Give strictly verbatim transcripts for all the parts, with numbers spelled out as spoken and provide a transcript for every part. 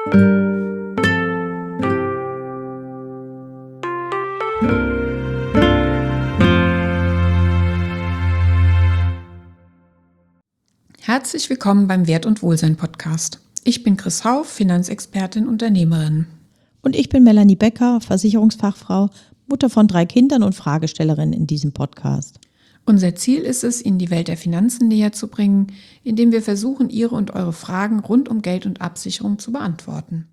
Herzlich willkommen beim Wert- und Wohlsein-Podcast. Ich bin Chris Hauff, Finanzexpertin, Unternehmerin. Und ich bin Melanie Becker, Versicherungsfachfrau, Mutter von drei Kindern und Fragestellerin in diesem Podcast. Unser Ziel ist es, Ihnen die Welt der Finanzen näher zu bringen, indem wir versuchen, Ihre und eure Fragen rund um Geld und Absicherung zu beantworten.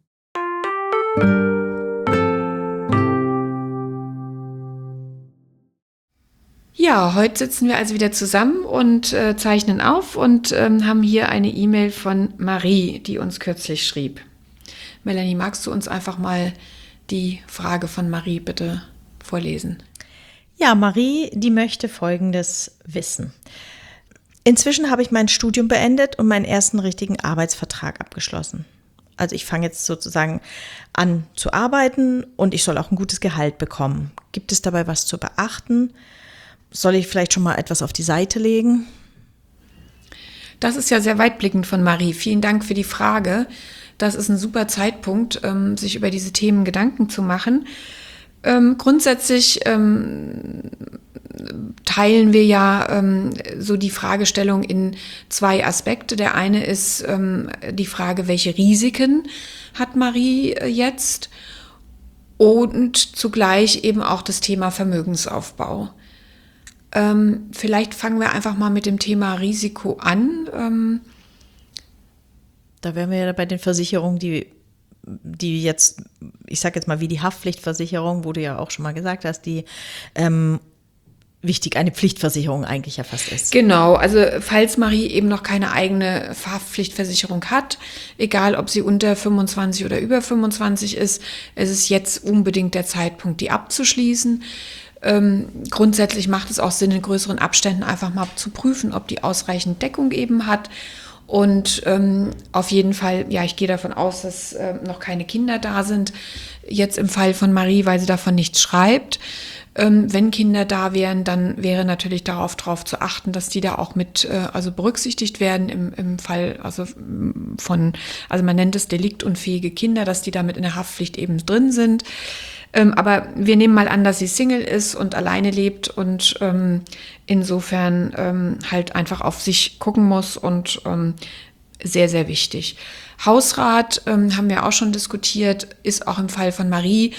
Ja, heute sitzen wir also wieder zusammen und äh, zeichnen auf und ähm, haben hier eine E-Mail von Marie, die uns kürzlich schrieb. Melanie, magst du uns einfach mal die Frage von Marie bitte vorlesen? Ja, Marie, die möchte Folgendes wissen. Inzwischen habe ich mein Studium beendet und meinen ersten richtigen Arbeitsvertrag abgeschlossen. Also ich fange jetzt sozusagen an zu arbeiten und ich soll auch ein gutes Gehalt bekommen. Gibt es dabei was zu beachten? Soll ich vielleicht schon mal etwas auf die Seite legen? Das ist ja sehr weitblickend von Marie. Vielen Dank für die Frage. Das ist ein super Zeitpunkt, ähm, sich über diese Themen Gedanken zu machen. Ähm, grundsätzlich ähm, teilen wir ja ähm, so die Fragestellung in zwei Aspekte. Der eine ist ähm, die Frage, welche Risiken hat Marie äh, jetzt? Und zugleich eben auch das Thema Vermögensaufbau. Ähm, vielleicht fangen wir einfach mal mit dem Thema Risiko an. Ähm, Da wären wir ja bei den Versicherungen, die die jetzt, ich sage jetzt mal wie die Haftpflichtversicherung, wo du ja auch schon mal gesagt hast, die ähm, wichtig eine Pflichtversicherung eigentlich ja fast ist. Genau, also falls Marie eben noch keine eigene Haftpflichtversicherung hat, egal ob sie unter fünfundzwanzig oder über fünfundzwanzig ist, es ist jetzt unbedingt der Zeitpunkt, die abzuschließen. Ähm, grundsätzlich macht es auch Sinn, in größeren Abständen einfach mal zu prüfen, ob die ausreichend Deckung eben hat. Und ähm, auf jeden Fall, ja, ich gehe davon aus, dass äh, noch keine Kinder da sind, jetzt im Fall von Marie, weil sie davon nichts schreibt. Ähm, wenn Kinder da wären, dann wäre natürlich darauf drauf zu achten, dass die da auch mit äh, also berücksichtigt werden im, im Fall also von, also man nennt es deliktunfähige Kinder, dass die damit in der Haftpflicht eben drin sind. Ähm, aber wir nehmen mal an, dass sie Single ist und alleine lebt und ähm, insofern ähm, halt einfach auf sich gucken muss und ähm, sehr, sehr wichtig. Hausrat ähm, haben wir auch schon diskutiert, ist auch im Fall von Marie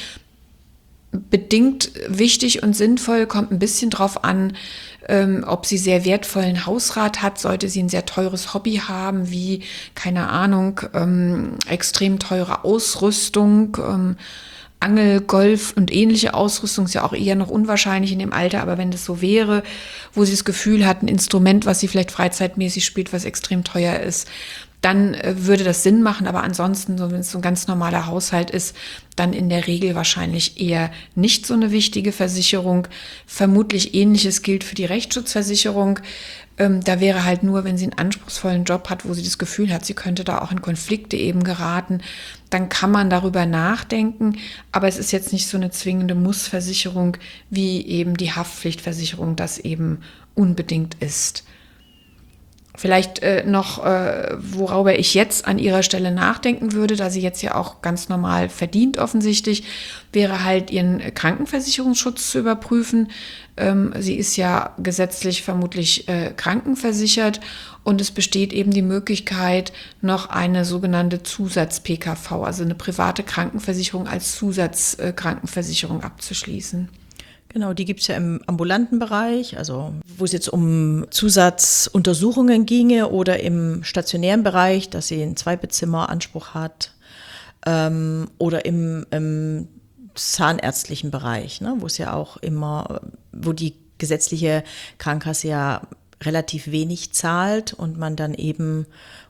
bedingt wichtig und sinnvoll, kommt ein bisschen drauf an, ähm, ob sie sehr wertvollen Hausrat hat, sollte sie ein sehr teures Hobby haben, wie, keine Ahnung, ähm, extrem teure Ausrüstung, ähm, Angel, Golf und ähnliche Ausrüstung ist ja auch eher noch unwahrscheinlich in dem Alter, aber wenn das so wäre, wo sie das Gefühl hat, ein Instrument, was sie vielleicht freizeitmäßig spielt, was extrem teuer ist, dann äh, würde das Sinn machen, aber ansonsten, so, wenn es so ein ganz normaler Haushalt ist, dann in der Regel wahrscheinlich eher nicht so eine wichtige Versicherung. Vermutlich Ähnliches gilt für die Rechtsschutzversicherung. Ähm, da wäre halt nur, wenn sie einen anspruchsvollen Job hat, wo sie das Gefühl hat, sie könnte da auch in Konflikte eben geraten, dann kann man darüber nachdenken, aber es ist jetzt nicht so eine zwingende Mussversicherung, wie eben die Haftpflichtversicherung das eben unbedingt ist. Vielleicht äh, noch, äh, worüber ich jetzt an ihrer Stelle nachdenken würde, da sie jetzt ja auch ganz normal verdient offensichtlich, wäre halt ihren Krankenversicherungsschutz zu überprüfen. Ähm, sie ist ja gesetzlich vermutlich äh, krankenversichert und es besteht eben die Möglichkeit, noch eine sogenannte Zusatz-P K V, also eine private Krankenversicherung als Zusatzkrankenversicherung äh, abzuschließen. Genau, die gibt es ja im ambulanten Bereich, also wo es jetzt um Zusatzuntersuchungen ginge oder im stationären Bereich, dass sie einen Zweibettzimmer-Anspruch hat ähm, oder im, im zahnärztlichen Bereich, ne, wo es ja auch immer, wo die gesetzliche Krankenkasse ja relativ wenig zahlt und man dann eben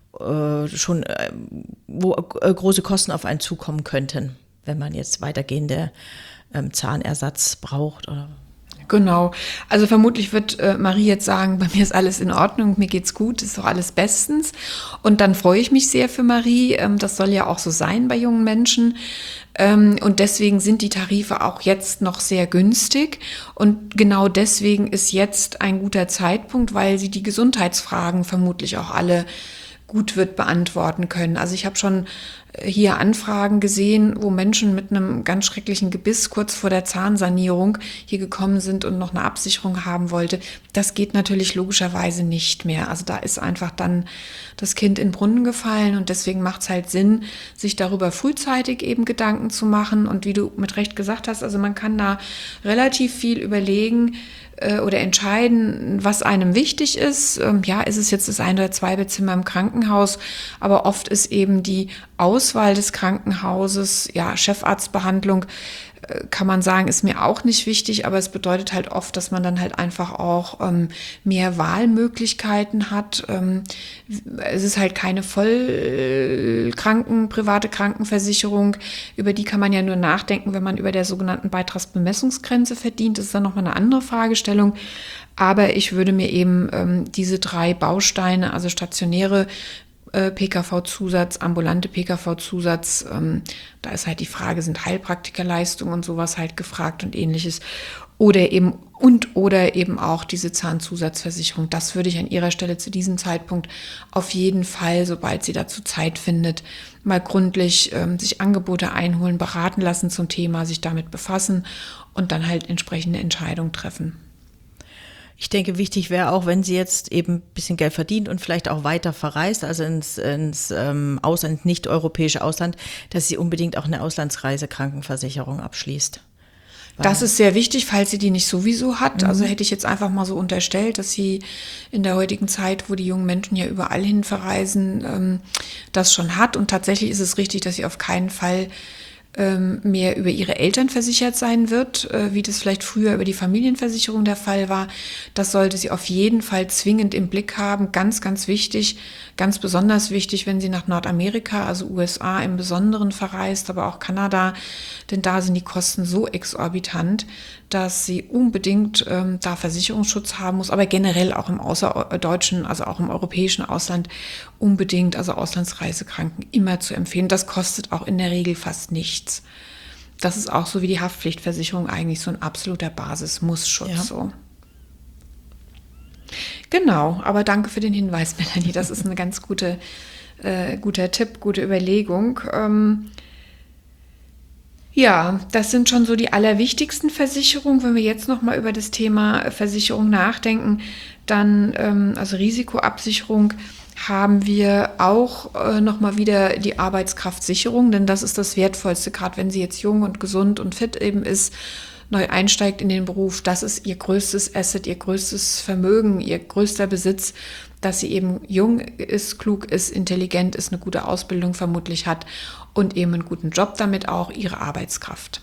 äh, schon, äh, wo äh, große Kosten auf einen zukommen könnten, wenn man jetzt weitergehende ähm, Zahnersatz braucht oder. Genau. Also vermutlich wird äh, Marie jetzt sagen, bei mir ist alles in Ordnung, mir geht's gut, ist doch alles bestens. Und dann freue ich mich sehr für Marie. Ähm, das soll ja auch so sein bei jungen Menschen. Ähm, und deswegen sind die Tarife auch jetzt noch sehr günstig. Und genau deswegen ist jetzt ein guter Zeitpunkt, weil sie die Gesundheitsfragen vermutlich auch alle gut wird beantworten können. Also ich habe schon hier Anfragen gesehen, wo Menschen mit einem ganz schrecklichen Gebiss kurz vor der Zahnsanierung hier gekommen sind und noch eine Absicherung haben wollte. Das geht natürlich logischerweise nicht mehr. Also da ist einfach dann das Kind in den Brunnen gefallen und deswegen macht es halt Sinn, sich darüber frühzeitig eben Gedanken zu machen. Und wie du mit Recht gesagt hast, also man kann da relativ viel überlegen äh, oder entscheiden, was einem wichtig ist. Ähm, ja, ist es jetzt das ein oder zwei Bettzimmer im Krankenhaus, aber oft ist eben die Auswahl des Krankenhauses, ja, Chefarztbehandlung, äh, kann man sagen, ist mir auch nicht wichtig, aber es bedeutet halt oft, dass man dann halt einfach auch ähm, mehr Wahlmöglichkeiten hat. Ähm, es ist halt keine Vollkranken, private Krankenversicherung, über die kann man ja nur nachdenken, wenn man über der sogenannten Beitragsbemessungsgrenze verdient. Das ist dann nochmal eine andere Fragestellung. Aber ich würde mir eben ähm, diese drei Bausteine, also stationäre P K V-Zusatz, ambulante P K V-Zusatz, ähm, da ist halt die Frage, sind Heilpraktikerleistungen und sowas halt gefragt und ähnliches. Oder eben und oder eben auch diese Zahnzusatzversicherung. Das würde ich an ihrer Stelle zu diesem Zeitpunkt auf jeden Fall, sobald sie dazu Zeit findet, mal gründlich ähm, sich Angebote einholen, beraten lassen zum Thema, sich damit befassen und dann halt entsprechende Entscheidungen treffen. Ich denke, wichtig wäre auch, wenn sie jetzt eben ein bisschen Geld verdient und vielleicht auch weiter verreist, also ins, ins ähm, Ausland, nicht-europäische Ausland, dass sie unbedingt auch eine Auslandsreisekrankenversicherung abschließt. Das ist sehr wichtig, falls sie die nicht sowieso hat. Mhm. Also hätte ich jetzt einfach mal so unterstellt, dass sie in der heutigen Zeit, wo die jungen Menschen ja überall hin verreisen, ähm, das schon hat. Und tatsächlich ist es richtig, dass sie auf keinen Fall mehr über ihre Eltern versichert sein wird, wie das vielleicht früher über die Familienversicherung der Fall war. Das sollte sie auf jeden Fall zwingend im Blick haben. Ganz, ganz wichtig, ganz besonders wichtig, wenn sie nach Nordamerika, also U S A im Besonderen verreist, aber auch Kanada, denn da sind die Kosten so exorbitant, dass sie unbedingt ähm, da Versicherungsschutz haben muss, aber generell auch im außerdeutschen, also auch im europäischen Ausland unbedingt, also Auslandsreisekranken immer zu empfehlen. Das kostet auch in der Regel fast nichts. Das ist auch so wie die Haftpflichtversicherung eigentlich so ein absoluter Basis-Muss-Schutz. Ja. So. Genau, aber danke für den Hinweis, Melanie. Das ist ein ganz gute, äh, guter Tipp, gute Überlegung. Ähm, Ja, das sind schon so die allerwichtigsten Versicherungen. Wenn wir jetzt nochmal über das Thema Versicherung nachdenken, dann, ähm, also Risikoabsicherung, haben wir auch äh, nochmal wieder die Arbeitskraftsicherung, denn das ist das Wertvollste, gerade wenn sie jetzt jung und gesund und fit eben ist, neu einsteigt in den Beruf. Das ist ihr größtes Asset, ihr größtes Vermögen, ihr größter Besitz, dass sie eben jung ist, klug ist, intelligent ist, eine gute Ausbildung vermutlich hat und eben einen guten Job, damit auch ihre Arbeitskraft.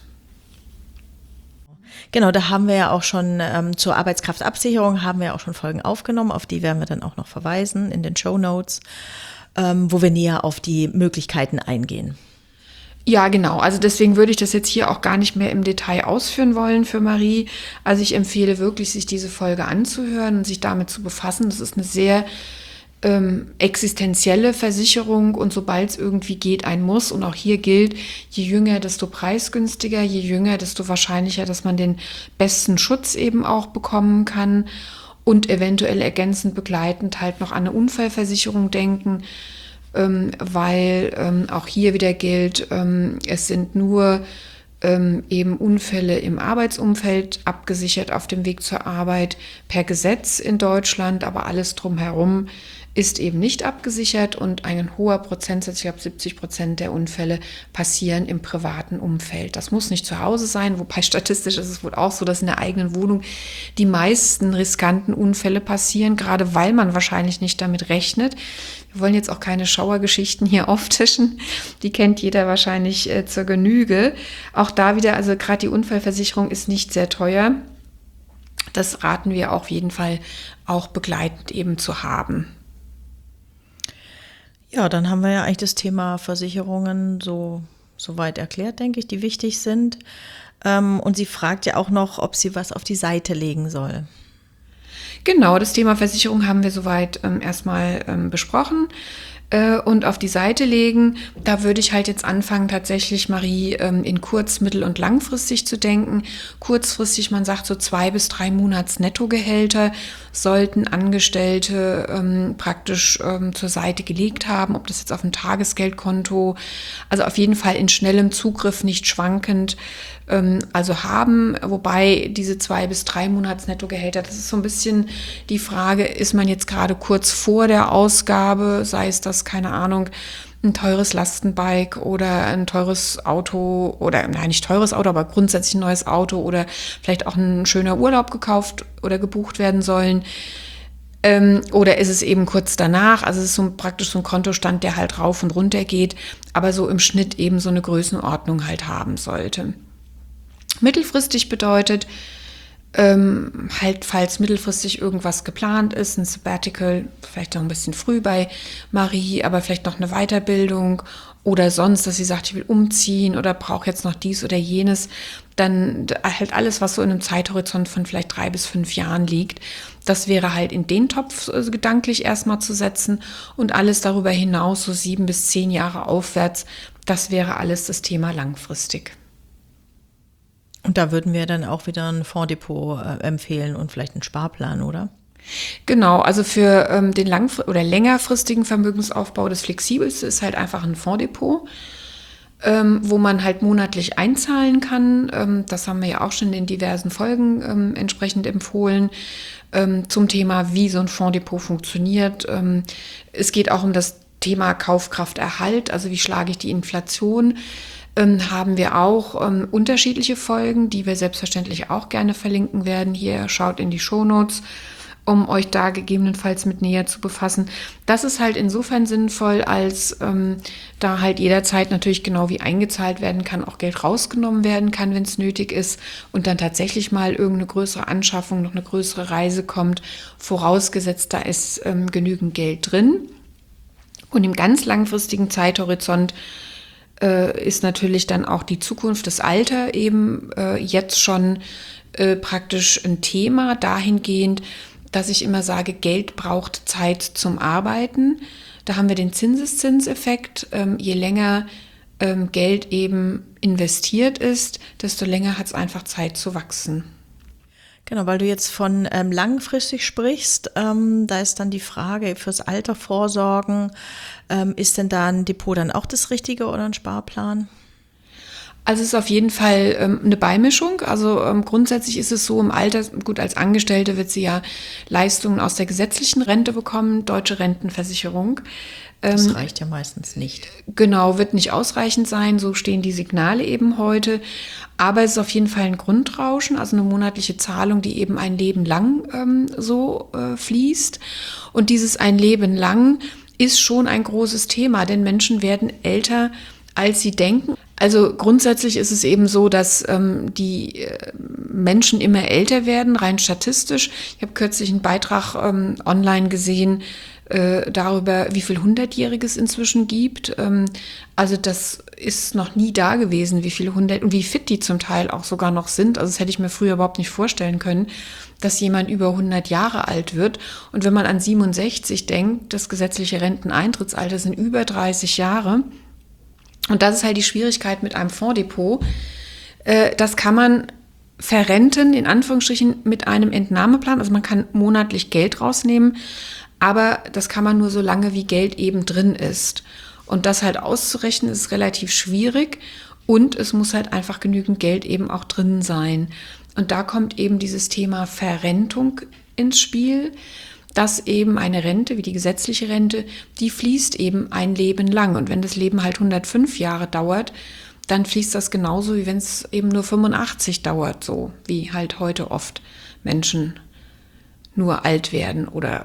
Genau, da haben wir ja auch schon ähm, zur Arbeitskraftabsicherung haben wir auch schon Folgen aufgenommen, auf die werden wir dann auch noch verweisen in den Shownotes, ähm, wo wir näher auf die Möglichkeiten eingehen. Ja, genau. Also deswegen würde ich das jetzt hier auch gar nicht mehr im Detail ausführen wollen für Marie. Also ich empfehle wirklich, sich diese Folge anzuhören und sich damit zu befassen. Das ist eine sehr ähm, existenzielle Versicherung und sobald es irgendwie geht, ein Muss. Und auch hier gilt, je jünger, desto preisgünstiger, je jünger, desto wahrscheinlicher, dass man den besten Schutz eben auch bekommen kann und eventuell ergänzend begleitend halt noch an eine Unfallversicherung denken. Ähm, weil ähm, auch hier wieder gilt, ähm, es sind nur ähm, eben Unfälle im Arbeitsumfeld abgesichert auf dem Weg zur Arbeit per Gesetz in Deutschland, aber alles drumherum ist eben nicht abgesichert und ein hoher Prozentsatz, ich glaube siebzig Prozent der Unfälle passieren im privaten Umfeld. Das muss nicht zu Hause sein, wobei statistisch ist es wohl auch so, dass in der eigenen Wohnung die meisten riskanten Unfälle passieren, gerade weil man wahrscheinlich nicht damit rechnet. Wir wollen jetzt auch keine Schauergeschichten hier auftischen, die kennt jeder wahrscheinlich äh, zur Genüge. Auch da wieder, also gerade die Unfallversicherung ist nicht sehr teuer. Das raten wir auf jeden Fall auch begleitend eben zu haben. Ja, dann haben wir ja eigentlich das Thema Versicherungen so, so weit erklärt, denke ich, die wichtig sind. Ähm, und sie fragt ja auch noch, ob sie was auf die Seite legen soll. Genau, das Thema Versicherung haben wir soweit ähm, erstmal ähm, besprochen äh, und auf die Seite legen. Da würde ich halt jetzt anfangen, tatsächlich, Marie, ähm, in kurz-, mittel- und langfristig zu denken. Kurzfristig, man sagt so zwei bis drei Monats Nettogehälter, sollten Angestellte ähm, praktisch ähm, zur Seite gelegt haben, ob das jetzt auf ein Tagesgeldkonto, also auf jeden Fall in schnellem Zugriff, nicht schwankend, ähm, also haben, wobei diese zwei bis drei Monatsnettogehälter, das ist so ein bisschen die Frage, ist man jetzt gerade kurz vor der Ausgabe, sei es das, keine Ahnung, ein teures Lastenbike oder ein teures Auto oder, nein, nicht teures Auto, aber grundsätzlich ein neues Auto oder vielleicht auch ein schöner Urlaub gekauft oder gebucht werden sollen. Ähm, oder ist es eben kurz danach? Also es ist so praktisch so ein Kontostand, der halt rauf und runter geht, aber so im Schnitt eben so eine Größenordnung halt haben sollte. Mittelfristig bedeutet, Ähm, halt, falls mittelfristig irgendwas geplant ist, ein Sabbatical, vielleicht noch ein bisschen früh bei Marie, aber vielleicht noch eine Weiterbildung oder sonst, dass sie sagt, ich will umziehen oder brauche jetzt noch dies oder jenes, dann halt alles, was so in einem Zeithorizont von vielleicht drei bis fünf Jahren liegt, das wäre halt in den Topf also gedanklich erstmal zu setzen und alles darüber hinaus, so sieben bis zehn Jahre aufwärts, das wäre alles das Thema langfristig. Und da würden wir dann auch wieder ein Fondsdepot äh, empfehlen und vielleicht einen Sparplan, oder? Genau, also für ähm, den langfr- oder längerfristigen Vermögensaufbau, das flexibelste ist halt einfach ein Fondsdepot, ähm, wo man halt monatlich einzahlen kann. Ähm, das haben wir ja auch schon in diversen Folgen ähm, entsprechend empfohlen ähm, zum Thema, wie so ein Fondsdepot funktioniert. Ähm, es geht auch um das Thema Kaufkrafterhalt, also wie schlage ich die Inflation. Ähm, haben wir auch ähm, unterschiedliche Folgen, die wir selbstverständlich auch gerne verlinken werden. Hier schaut in die Shownotes, um euch da gegebenenfalls mit näher zu befassen. Das ist halt insofern sinnvoll, als ähm, da halt jederzeit natürlich genau wie eingezahlt werden kann, auch Geld rausgenommen werden kann, wenn es nötig ist und dann tatsächlich mal irgendeine größere Anschaffung, noch eine größere Reise kommt, vorausgesetzt, da ist ähm, genügend Geld drin. Und im ganz langfristigen Zeithorizont äh, ist natürlich dann auch die Zukunft, das Alter eben äh, jetzt schon äh, praktisch ein Thema dahingehend, dass ich immer sage, Geld braucht Zeit zum Arbeiten. Da haben wir den Zinseszinseffekt. Ähm, je länger ähm, Geld eben investiert ist, desto länger hat es einfach Zeit zu wachsen. Genau, weil du jetzt von ähm, langfristig sprichst, ähm, da ist dann die Frage fürs Alter vorsorgen, ähm, ist denn da ein Depot dann auch das Richtige oder ein Sparplan? Also es ist auf jeden Fall ähm, eine Beimischung. Also ähm, grundsätzlich ist es so, im Alter, gut, als Angestellte wird sie ja Leistungen aus der gesetzlichen Rente bekommen, deutsche Rentenversicherung. Das reicht ja meistens nicht. Genau, wird nicht ausreichend sein, so stehen die Signale eben heute. Aber es ist auf jeden Fall ein Grundrauschen, also eine monatliche Zahlung, die eben ein Leben lang ähm, so äh, fließt. Und dieses ein Leben lang ist schon ein großes Thema, denn Menschen werden älter, als sie denken. Also grundsätzlich ist es eben so, dass ähm, die äh, Menschen immer älter werden, rein statistisch. Ich habe kürzlich einen Beitrag ähm, online gesehen, darüber, wie viel Hundertjährige es inzwischen gibt. Also das ist noch nie da gewesen, wie viele Hundert und wie fit die zum Teil auch sogar noch sind. Also das hätte ich mir früher überhaupt nicht vorstellen können, dass jemand über hundert Jahre alt wird. Und wenn man an siebenundsechzig denkt, das gesetzliche Renteneintrittsalter sind über dreißig Jahre. Und das ist halt die Schwierigkeit mit einem Fondsdepot. Das kann man verrenten, in Anführungsstrichen, mit einem Entnahmeplan. Also man kann monatlich Geld rausnehmen, aber das kann man nur so lange, wie Geld eben drin ist. Und das halt auszurechnen, ist relativ schwierig. Und es muss halt einfach genügend Geld eben auch drin sein. Und da kommt eben dieses Thema Verrentung ins Spiel, dass eben eine Rente, wie die gesetzliche Rente, die fließt eben ein Leben lang. Und wenn das Leben halt hundertfünf Jahre dauert, dann fließt das genauso, wie wenn es eben nur fünfundachtzig dauert, so wie halt heute oft Menschen nur alt werden oder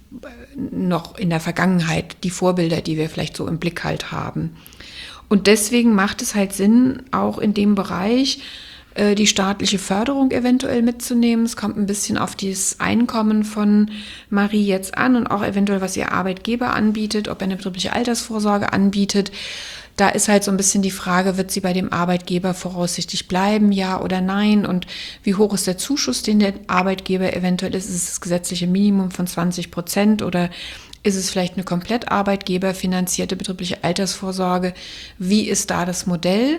noch in der Vergangenheit die Vorbilder, die wir vielleicht so im Blick halt haben. Und deswegen macht es halt Sinn, auch in dem Bereich äh, die staatliche Förderung eventuell mitzunehmen. Es kommt ein bisschen auf das Einkommen von Marie jetzt an und auch eventuell, was ihr Arbeitgeber anbietet, ob er eine betriebliche Altersvorsorge anbietet. Da ist halt so ein bisschen die Frage, wird sie bei dem Arbeitgeber voraussichtlich bleiben, ja oder nein? Und wie hoch ist der Zuschuss, den der Arbeitgeber eventuell ist? Ist es das gesetzliche Minimum von zwanzig Prozent oder ist es vielleicht eine komplett arbeitgeberfinanzierte betriebliche Altersvorsorge? Wie ist da das Modell?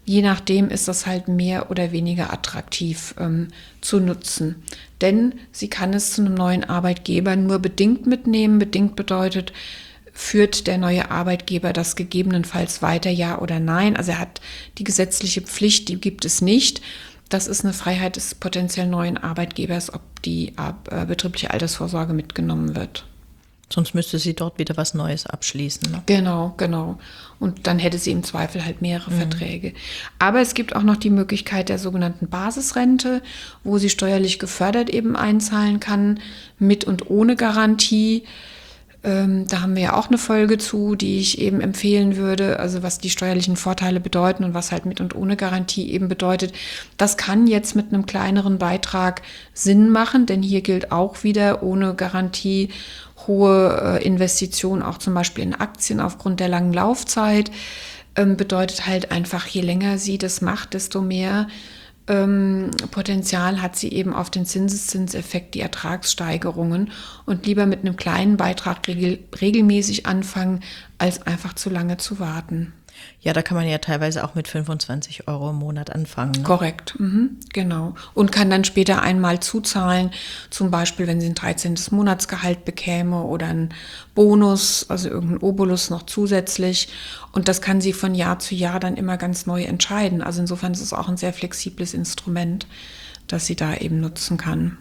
Je nachdem ist das halt mehr oder weniger attraktiv ähm, zu nutzen. Denn sie kann es zu einem neuen Arbeitgeber nur bedingt mitnehmen. Bedingt bedeutet, führt der neue Arbeitgeber das gegebenenfalls weiter, ja oder nein. Also er hat die gesetzliche Pflicht, die gibt es nicht. Das ist eine Freiheit des potenziell neuen Arbeitgebers, ob die äh, betriebliche Altersvorsorge mitgenommen wird. Sonst müsste sie dort wieder was Neues abschließen. Ne? Genau, genau. Und dann hätte sie im Zweifel halt mehrere mhm. Verträge. Aber es gibt auch noch die Möglichkeit der sogenannten Basisrente, wo sie steuerlich gefördert eben einzahlen kann, mit und ohne Garantie. Ähm, da haben wir ja auch eine Folge zu, die ich eben empfehlen würde, also was die steuerlichen Vorteile bedeuten und was halt mit und ohne Garantie eben bedeutet. Das kann jetzt mit einem kleineren Beitrag Sinn machen, denn hier gilt auch wieder ohne Garantie hohe Investitionen, auch zum Beispiel in Aktien aufgrund der langen Laufzeit, ähm, bedeutet halt einfach, je länger sie das macht, desto mehr ähm, Potenzial hat sie eben auf den Zinseszinseffekt, die Ertragssteigerungen, und lieber mit einem kleinen Beitrag regel, regelmäßig anfangen, als einfach zu lange zu warten. Ja, da kann man ja teilweise auch mit fünfundzwanzig Euro im Monat anfangen. Ne? Korrekt, mhm, genau. Und kann dann später einmal zuzahlen, zum Beispiel, wenn sie ein dreizehntes Monatsgehalt bekäme oder einen Bonus, also irgendeinen Obolus noch zusätzlich. Und das kann sie von Jahr zu Jahr dann immer ganz neu entscheiden. Also insofern ist es auch ein sehr flexibles Instrument, das sie da eben nutzen kann.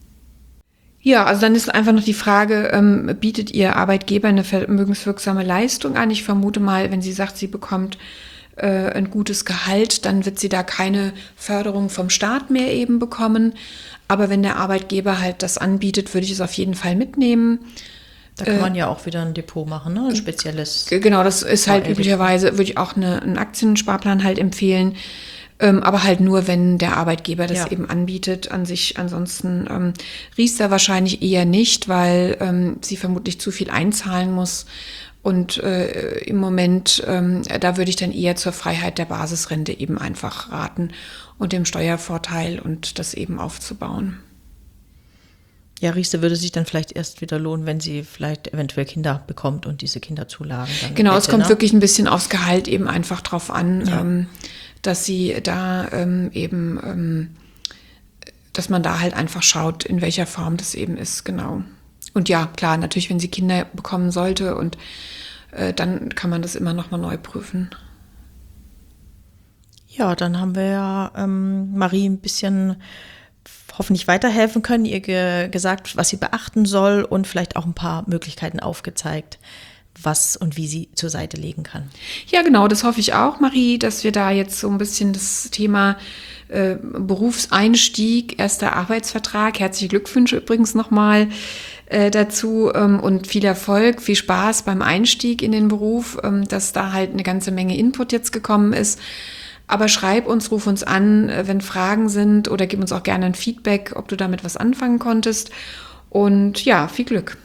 Ja, also dann ist einfach noch die Frage, ähm, bietet Ihr Arbeitgeber eine vermögenswirksame Leistung an? Ich vermute mal, wenn sie sagt, sie bekommt äh, ein gutes Gehalt, dann wird sie da keine Förderung vom Staat mehr eben bekommen. Aber wenn der Arbeitgeber halt das anbietet, würde ich es auf jeden Fall mitnehmen. Da kann man ja auch wieder ein Depot machen, ne? Ein spezielles. Genau, das ist halt üblicherweise, würde ich auch eine, einen Aktiensparplan halt empfehlen. Ähm, aber halt nur, wenn der Arbeitgeber das ja. eben anbietet. An sich, ansonsten ähm, Riester wahrscheinlich eher nicht, weil ähm, sie vermutlich zu viel einzahlen muss. Und äh, im Moment, ähm, da würde ich dann eher zur Freiheit der Basisrente eben einfach raten und dem Steuervorteil und das eben aufzubauen. Ja, Riester würde sich dann vielleicht erst wieder lohnen, wenn sie vielleicht eventuell Kinder bekommt und diese Kinderzulagen dann Genau, hätte, es kommt ne? wirklich ein bisschen aufs Gehalt eben einfach drauf an. Ja. Ähm, dass sie da ähm, eben, ähm, dass man da halt einfach schaut, in welcher Form das eben ist, genau. Und ja, klar, natürlich, wenn sie Kinder bekommen sollte, und äh, dann kann man das immer nochmal neu prüfen. Ja, dann haben wir ja ähm, Marie ein bisschen hoffentlich weiterhelfen können, ihr ge- gesagt, was sie beachten soll, und vielleicht auch ein paar Möglichkeiten aufgezeigt, was und wie sie zur Seite legen kann. Ja, genau, das hoffe ich auch, Marie, dass wir da jetzt so ein bisschen das Thema äh, Berufseinstieg, erster Arbeitsvertrag, herzliche Glückwünsche übrigens nochmal äh, dazu ähm, und viel Erfolg, viel Spaß beim Einstieg in den Beruf, ähm, dass da halt eine ganze Menge Input jetzt gekommen ist. Aber schreib uns, ruf uns an, äh, wenn Fragen sind, oder gib uns auch gerne ein Feedback, ob du damit was anfangen konntest. Und ja, viel Glück.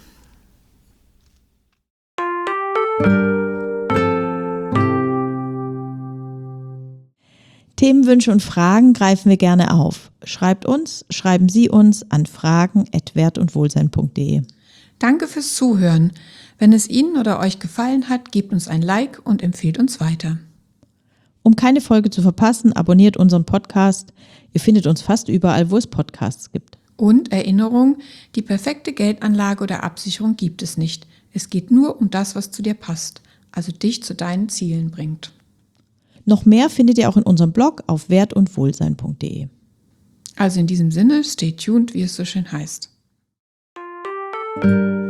Themenwünsche und Fragen greifen wir gerne auf. Schreibt uns, schreiben Sie uns an fragen at wert und wohlsein punkt de. Danke fürs Zuhören. Wenn es Ihnen oder euch gefallen hat, gebt uns ein Like und empfehlt uns weiter. Um keine Folge zu verpassen, abonniert unseren Podcast. Ihr findet uns fast überall, wo es Podcasts gibt. Und Erinnerung, die perfekte Geldanlage oder Absicherung gibt es nicht. Es geht nur um das, was zu dir passt, also dich zu deinen Zielen bringt. Noch mehr findet ihr auch in unserem Blog auf wert und wohlsein punkt de. Also in diesem Sinne, stay tuned, wie es so schön heißt.